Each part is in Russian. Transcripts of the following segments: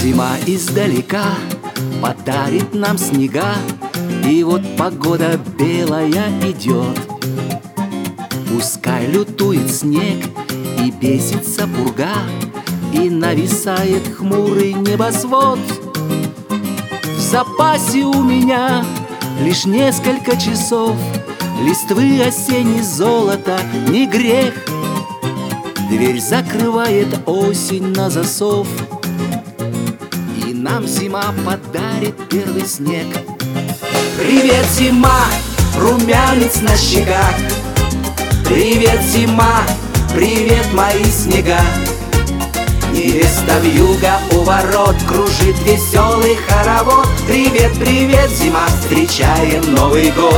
Зима издалека подарит нам снега, и вот погода белая идет. Пускай лютует снег и бесится пурга, и нависает хмурый небосвод. В запасе у меня лишь несколько часов листвы осенней золота не грех. Дверь закрывает осень на засов, и нам зима подарит первый снег. Привет, зима, румянец на щеках. Привет, зима, привет, мои снега. Невеста вьюга у ворот, кружит веселый хоровод. Привет, привет, зима, встречаем Новый год.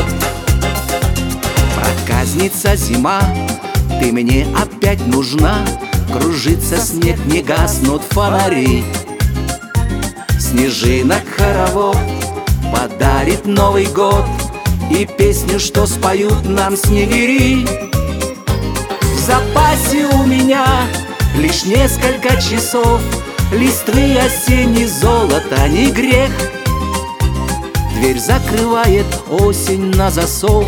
Проказница зима, ты мне опять нужна. Кружится снег, не гаснут фонари. Снежинок хоровод подарит Новый год и песню, что споют нам снегири. В запасе у меня лишь несколько часов листвы осенней золота не грех. Дверь закрывает осень на засов,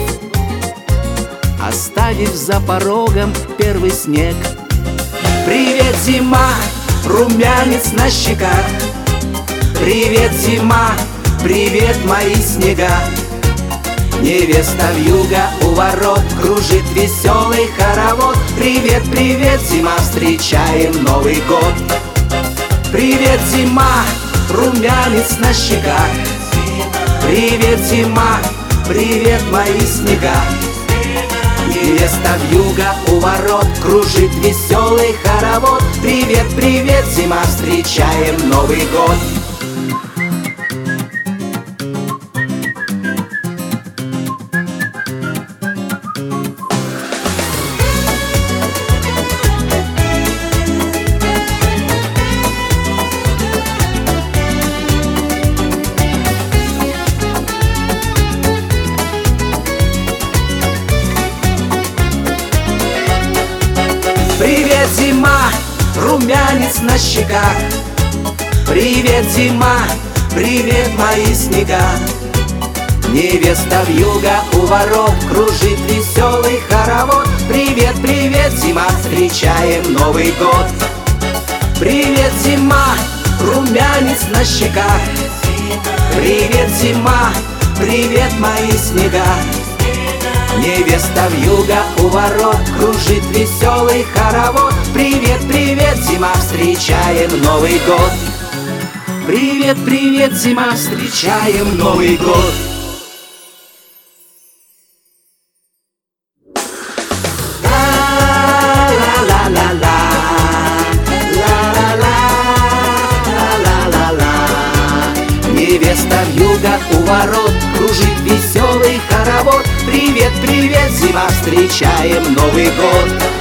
оставив за порогом первый снег. Привет, зима, румянец на щеках. Привет, зима, привет, мои снега. Невеста вьюга у ворот, кружит веселый хоровод. Привет, привет, зима, встречаем Новый год. Привет, зима, румянец на щеках. Привет, зима, привет, мои снега. Невеста вьюга у ворот, кружит веселый хоровод. Привет, привет, зима, встречаем Новый год. Привет, зима, румянец на щеках. Привет, зима, привет, мои снега. Невеста вьюга у ворот, кружит веселый хоровод. Привет, привет, зима, встречаем Новый год. Привет, зима, румянец на щеках. Привет, зима, привет, мои снега. Невеста вьюга у ворот, кружит веселый хоровод. Привет, привет, зима, встречаем Новый год. Привет, привет, зима, встречаем Новый год. Невеста вьюга у ворот, кружит веселый хоровод. Привет, привет, зима, встречаем Новый год.